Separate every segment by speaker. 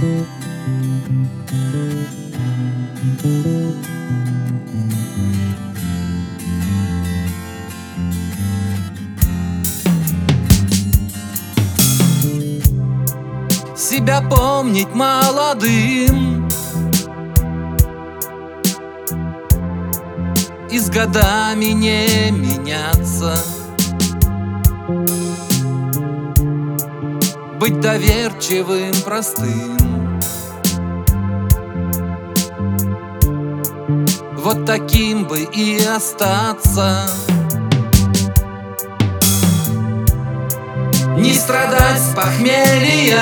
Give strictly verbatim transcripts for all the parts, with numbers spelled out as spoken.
Speaker 1: Себя помнить молодым и с годами не меняться, быть доверчивым, простым. Вот таким бы и остаться. Не страдать с похмелья,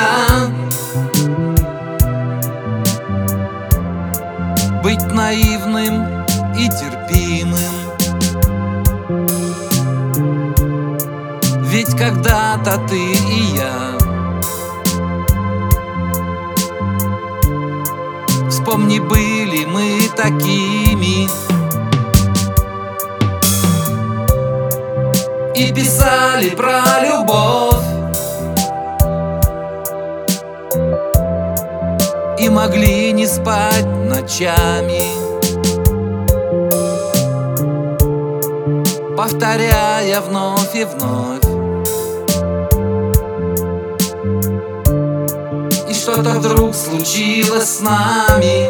Speaker 1: быть наивным и терпимым. Ведь когда-то ты и я. Вспомни, были мы такими и писали про любовь, и могли не спать ночами, повторяя вновь и вновь. И что-то вдруг случилось с нами.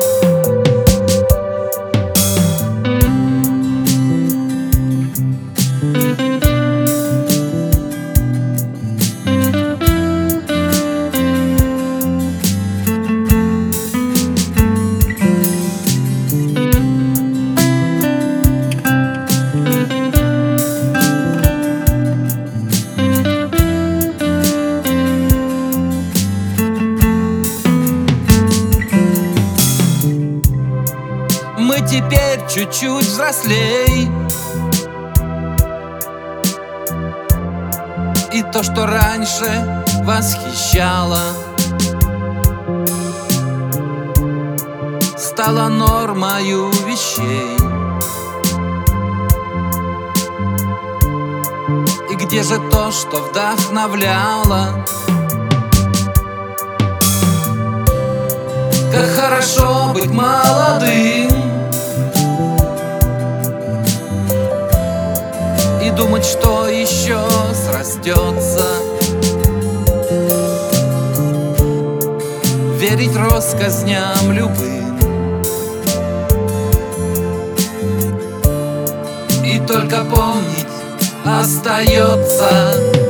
Speaker 1: Мы теперь чуть-чуть взрослей, и то, что раньше восхищало, стало нормою вещей. И где же то, что вдохновляло? Как хорошо быть молодым и думать, что еще срастется, верить россказням любым и только помнить остается.